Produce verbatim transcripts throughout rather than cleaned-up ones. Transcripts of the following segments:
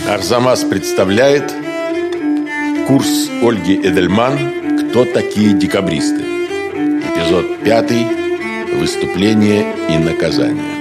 Арзамас представляет курс Ольги Эдельман «Кто такие декабристы?» Эпизод пятый. Выступление и наказание.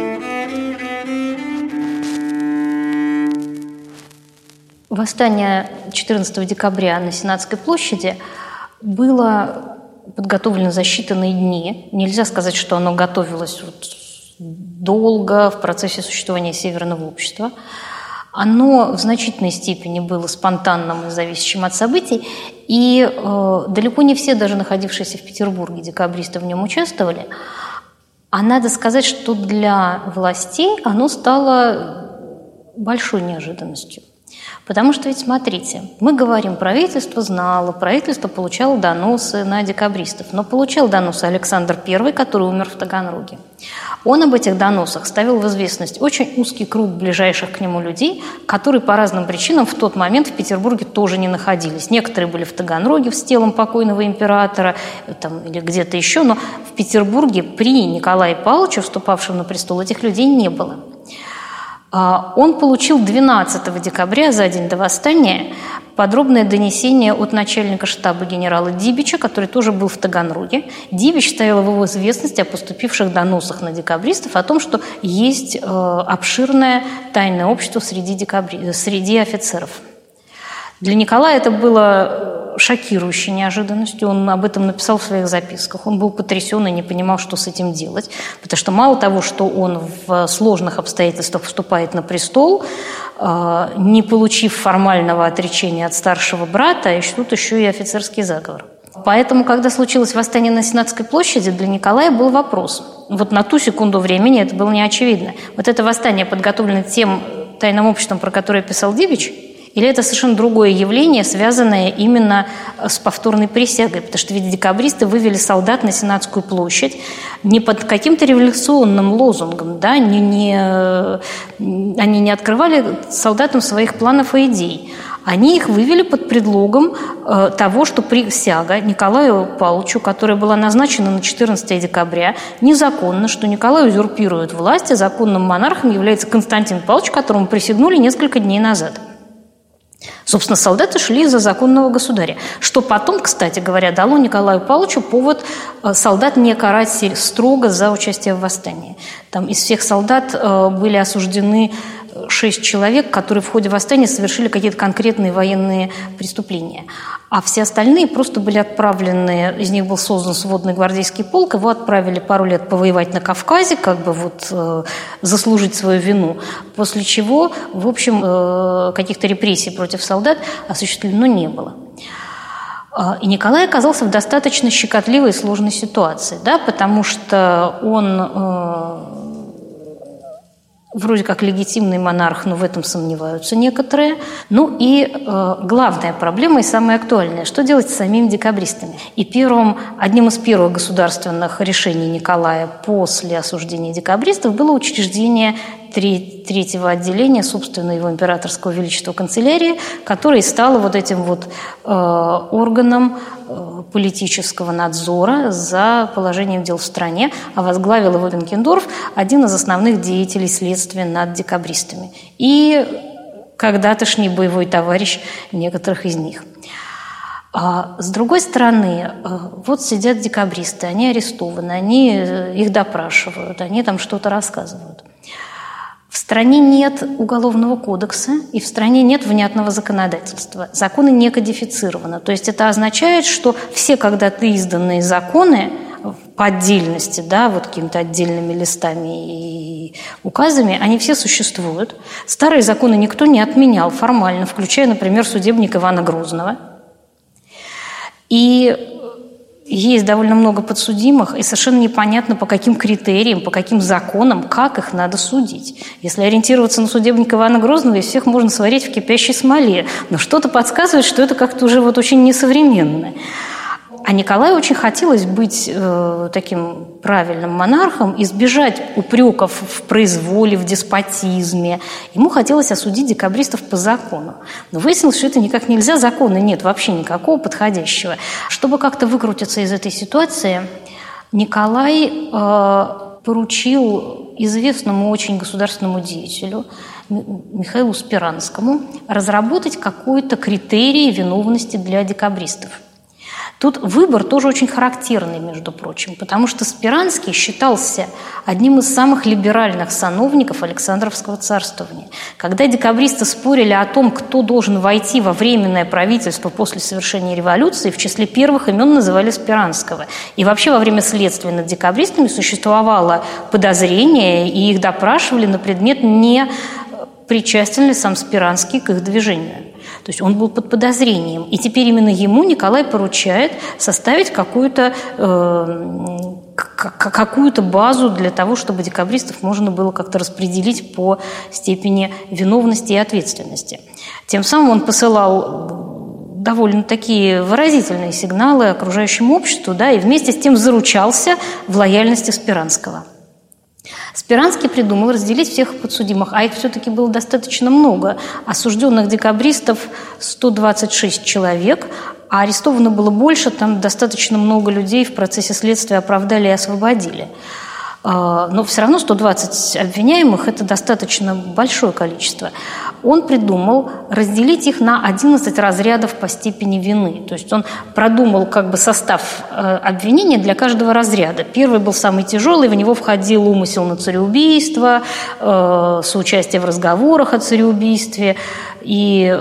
Восстание четырнадцатого декабря на Сенатской площади было подготовлено за считанные дни. Нельзя сказать, что оно готовилось вот долго в процессе существования Северного общества. Оно в значительной степени было спонтанным и зависящим от событий, и э, далеко не все, даже находившиеся в Петербурге, декабристы в нем участвовали. А надо сказать, что для властей оно стало большой неожиданностью. Потому что ведь, смотрите, мы говорим, правительство знало, правительство получало доносы на декабристов, но получал доносы Александр Первый, который умер в Таганроге. Он об этих доносах ставил в известность очень узкий круг ближайших к нему людей, которые по разным причинам в тот момент в Петербурге тоже не находились. Некоторые были в Таганроге с телом покойного императора там, или где-то еще, но в Петербурге при Николае Павловиче, вступавшем на престол, этих людей не было. Он получил двенадцатого декабря, за день до восстания, подробное донесение от начальника штаба генерала Дибича, который тоже был в Таганроге. Дибич ставил его в известность о поступивших доносах на декабристов, о том, что есть обширное тайное общество среди, декабри... среди офицеров. Для Николая это было шокирующей неожиданностью. Он об этом написал в своих записках. Он был потрясен и не понимал, что с этим делать. Потому что мало того, что он в сложных обстоятельствах вступает на престол, не получив формального отречения от старшего брата, а тут еще и офицерский заговор. Поэтому, когда случилось восстание на Сенатской площади, для Николая был вопрос. Вот на ту секунду времени это было не очевидно. Вот это восстание подготовлено тем тайным обществом, про которое писал Дибич, или это совершенно другое явление, связанное именно с повторной присягой? Потому что ведь декабристы вывели солдат на Сенатскую площадь не под каким-то революционным лозунгом, да? не, не, они не открывали солдатам своих планов и идей. Они их вывели под предлогом э, того, что присяга Николаю Павловичу, которая была назначена на четырнадцатого декабря, незаконна, что Николай узурпирует власть, а законным монархом является Константин Павлович, которому присягнули несколько дней назад. Собственно, солдаты шли за законного государя, что потом, кстати говоря, дало Николаю Павловичу повод солдат не карать строго за участие в восстании. Там из всех солдат были осуждены шесть человек, которые в ходе восстания совершили какие-то конкретные военные преступления. А все остальные просто были отправлены, из них был создан сводный гвардейский полк, его отправили пару лет повоевать на Кавказе, как бы вот э, заслужить свою вину, после чего, в общем, э, каких-то репрессий против солдат осуществлено не было. И Николай оказался в достаточно щекотливой и сложной ситуации, да, потому что он... Э, вроде как легитимный монарх, но в этом сомневаются некоторые. Ну и э, главная проблема и самая актуальная – что делать с самими декабристами? И первым, одним из первых государственных решений Николая после осуждения декабристов было учреждение третьего отделения, собственно, его императорского величества канцелярии, которое стало вот этим вот э, органом э, политического надзора за положением дел в стране, а возглавил его Бенкендорф, один из основных деятелей следствия над декабристами. И когда-тошний боевой товарищ некоторых из них. А с другой стороны, вот сидят декабристы, они арестованы, они их допрашивают, они там что-то рассказывают. В стране нет уголовного кодекса, и в стране нет внятного законодательства. Законы не кодифицированы. То есть это означает, что все когда-то изданные законы по отдельности, да, вот какими-то отдельными листами и указами, они все существуют. Старые законы никто не отменял формально, включая, например, судебник Ивана Грозного. И есть довольно много подсудимых, и совершенно непонятно, по каким критериям, по каким законам, как их надо судить. Если ориентироваться на судебника Ивана Грозного, из всех можно сварить в кипящей смоле. Но что-то подсказывает, что это как-то уже вот очень несовременно. А Николаю очень хотелось быть э, таким правильным монархом, избежать упреков в произволе, в деспотизме. Ему хотелось осудить декабристов по закону. Но выяснилось, что это никак нельзя, закона нет вообще никакого подходящего. Чтобы как-то выкрутиться из этой ситуации, Николай э, поручил известному очень государственному деятелю, Михаилу Спиранскому разработать какой-то критерий виновности для декабристов. Тут выбор тоже очень характерный, между прочим, потому что Спиранский считался одним из самых либеральных сановников Александровского царствования. Когда декабристы спорили о том, кто должен войти во временное правительство после совершения революции, в числе первых имен называли Спиранского. И вообще во время следствия над декабристами существовало подозрение, и их допрашивали на предмет, не причастен ли сам Спиранский к их движению. То есть он был под подозрением. И теперь именно ему Николай поручает составить какую-то, э, какую-то базу для того, чтобы декабристов можно было как-то распределить по степени виновности и ответственности. Тем самым он посылал довольно такие выразительные сигналы окружающему обществу, да, и вместе с тем заручался в лояльности Спиранского. Спиранский придумал разделить всех подсудимых, а их все-таки было достаточно много. Осужденных декабристов сто двадцать шесть человек, а арестовано было больше, там достаточно много людей в процессе следствия оправдали и освободили. Но все равно сто двадцать обвиняемых – это достаточно большое количество. Он придумал разделить их на одиннадцать разрядов по степени вины. То есть он продумал как бы состав обвинения для каждого разряда. Первый был самый тяжелый, в него входил умысел на цареубийство, соучастие в разговорах о цареубийстве и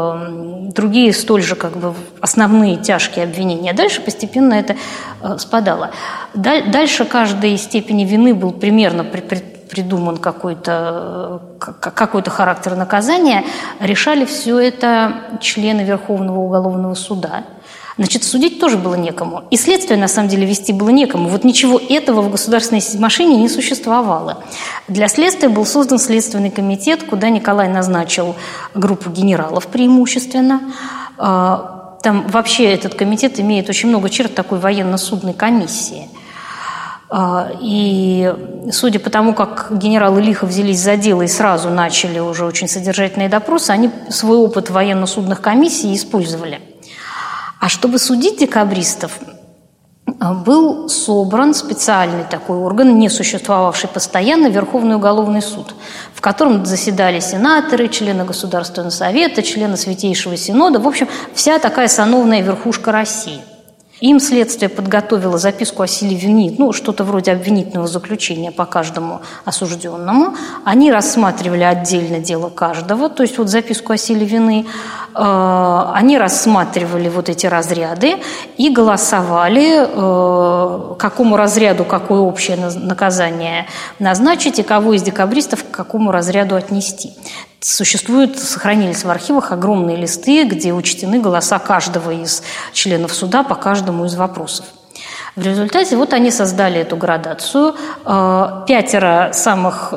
другие столь же как бы основные тяжкие обвинения. Дальше постепенно это спадало. Дальше каждой степени вины был примерно придуман какой-то, какой-то характер наказания. Решали все это члены Верховного уголовного суда. Значит, судить тоже было некому. И следствие, на самом деле, вести было некому. Вот ничего этого в государственной машине не существовало. Для следствия был создан Следственный комитет, куда Николай назначил группу генералов преимущественно. Там вообще этот комитет имеет очень много черт такой военно-судной комиссии. И судя по тому, как генералы лихо взялись за дело и сразу начали уже очень содержательные допросы, они свой опыт военно-судных комиссий использовали. А чтобы судить декабристов, был собран специальный такой орган, не существовавший постоянно, Верховный уголовный суд, в котором заседали сенаторы, члены Государственного совета, члены Святейшего Синода, в общем, вся такая сановная верхушка России. Им следствие подготовило записку о силе вины, ну, что-то вроде обвинительного заключения по каждому осужденному. Они рассматривали отдельно дело каждого, то есть вот записку о силе вины. Они рассматривали вот эти разряды и голосовали, какому разряду какое общее наказание назначить и кого из декабристов к какому разряду отнести. Существуют, сохранились в архивах огромные листы, где учтены голоса каждого из членов суда по каждому из вопросов. В результате вот они создали эту градацию. Пятеро самых,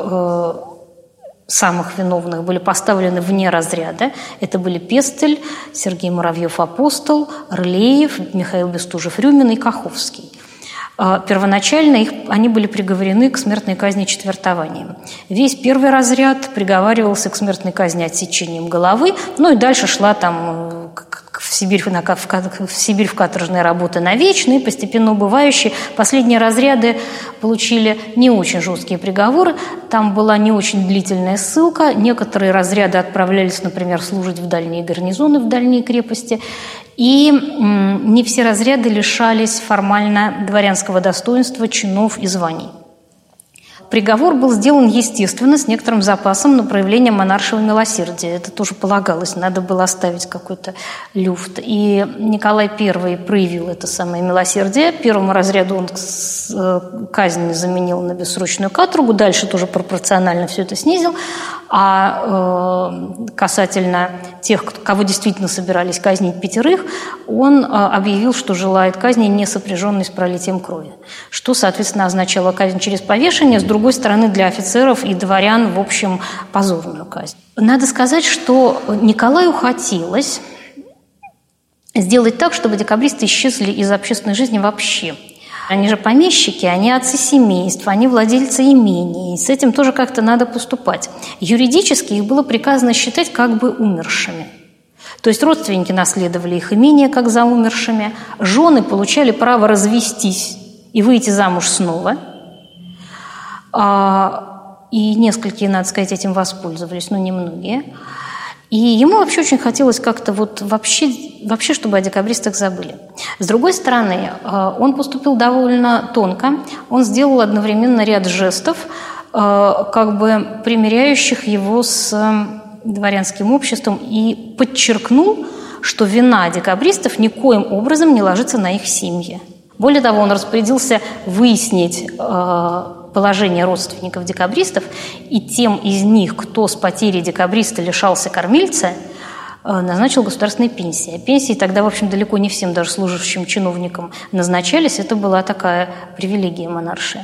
самых виновных были поставлены вне разряда. Это были Пестель, Сергей Муравьев-Апостол, Рылеев, Михаил Бестужев-Рюмин и Каховский. Первоначально их, они были приговорены к смертной казни четвертованием. Весь первый разряд приговаривался к смертной казни отсечением головы, ну и дальше шла там в Сибирь, в, в Сибирь в каторжные работы навечно, и постепенно убывающие. Последние разряды получили не очень жесткие приговоры, там была не очень длительная ссылка, некоторые разряды отправлялись, например, служить в дальние гарнизоны, в дальние крепости, и не все разряды лишались формально дворянского достоинства, чинов и званий. Приговор был сделан, естественно, с некоторым запасом на проявление монаршего милосердия. Это тоже полагалось, надо было оставить какой-то люфт. И Николай Первый проявил это самое милосердие. Первому разряду он казнь заменил на бессрочную каторгу, дальше тоже пропорционально все это снизил. А э, касательно тех, кого действительно собирались казнить пятерых, он э, объявил, что желает казни, не сопряженной с пролитием крови. Что, соответственно, означало казнь через повешение, с другой стороны, для офицеров и дворян, в общем, позорную казнь. Надо сказать, что Николаю хотелось сделать так, чтобы декабристы исчезли из общественной жизни вообще. Они же помещики, они отцы семейств, они владельцы имений. И с этим тоже как-то надо поступать. Юридически их было приказано считать как бы умершими. То есть родственники наследовали их имение как за умершими, жены получали право развестись и выйти замуж снова. и несколькие, надо сказать, этим воспользовались, но не многие. И ему вообще очень хотелось как-то вот вообще, вообще, чтобы о декабристах забыли. С другой стороны, он поступил довольно тонко. Он сделал одновременно ряд жестов, как бы примиряющих его с дворянским обществом, и подчеркнул, что вина декабристов никоим образом не ложится на их семьи. Более того, он распорядился выяснить положение родственников декабристов, и тем из них, кто с потерей декабриста лишался кормильца, назначил государственные пенсии. Пенсии тогда, в общем, далеко не всем, даже служащим чиновникам, назначались. Это была такая привилегия монарши.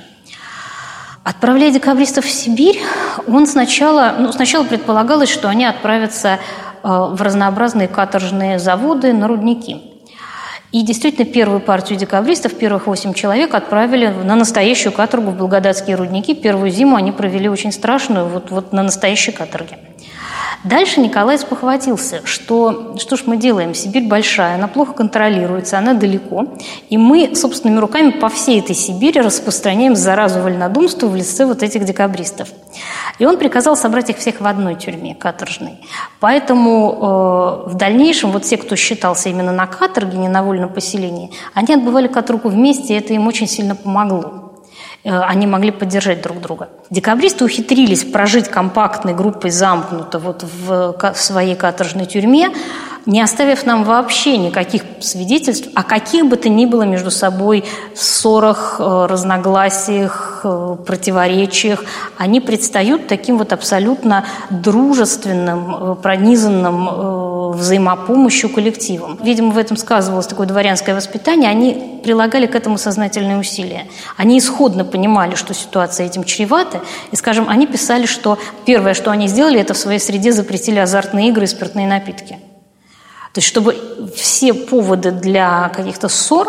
Отправляя декабристов в Сибирь, он сначала, ну, сначала предполагалось, что они отправятся в разнообразные каторжные заводы на рудники. И действительно, первую партию декабристов, первых восемь человек, отправили на настоящую каторгу в Благодатские рудники. Первую зиму они провели очень страшную, вот, вот на настоящей каторге. Дальше Николай спохватился, что что ж мы делаем, Сибирь большая, она плохо контролируется, она далеко, и мы собственными руками по всей этой Сибири распространяем заразу вольнодумства в лице вот этих декабристов. И он приказал собрать их всех в одной тюрьме каторжной. Поэтому э, в дальнейшем вот те, кто считался именно на каторге, не на вольном поселении, они отбывали каторгу вместе, и это им очень сильно помогло. Они могли поддержать друг друга. Декабристы ухитрились прожить компактной группой замкнуто вот в своей каторжной тюрьме, не оставив нам вообще никаких свидетельств о каких бы то ни было между собой ссорах, разногласиях, противоречиях. Они предстают таким вот абсолютно дружественным, пронизанным взаимопомощью коллективом. Видимо, в этом сказывалось такое дворянское воспитание. Они прилагали к этому сознательные усилия. Они исходно понимали, что ситуация этим чревата, и, скажем, они писали, что первое, что они сделали, это в своей среде запретили азартные игры и спиртные напитки. То есть, чтобы все поводы для каких-то ссор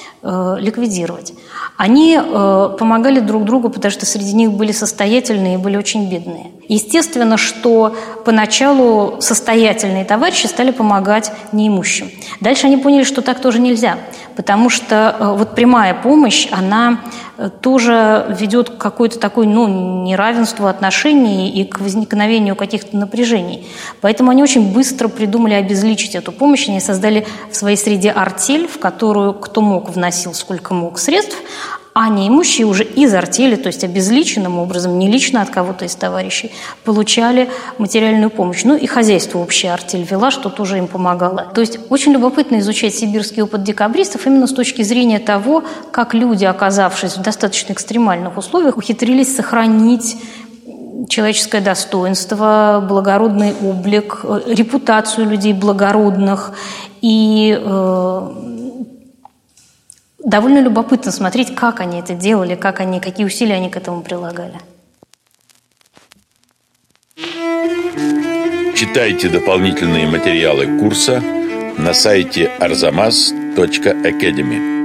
э, ликвидировать. Они э, помогали друг другу, потому что среди них были состоятельные и были очень бедные. Естественно, что поначалу состоятельные товарищи стали помогать неимущим. Дальше они поняли, что так тоже нельзя, потому что э, вот прямая помощь, она э, тоже ведет к какой-то такой, ну, неравенству отношений и к возникновению каких-то напряжений. Поэтому они очень быстро придумали обезличить эту помощь. Они создали в своей среде артель, в которую кто мог вносил сколько мог средств, а неимущие уже из артели, то есть обезличенным образом, не лично от кого-то из товарищей, получали материальную помощь. Ну и хозяйство общая артель вела, что тоже им помогало. То есть очень любопытно изучать сибирский опыт декабристов именно с точки зрения того, как люди, оказавшись в достаточно экстремальных условиях, ухитрились сохранить человеческое достоинство, благородный облик, репутацию людей благородных. И э, довольно любопытно смотреть, как они это делали, как они, какие усилия они к этому прилагали. Читайте дополнительные материалы курса на сайте арзамас точка академи.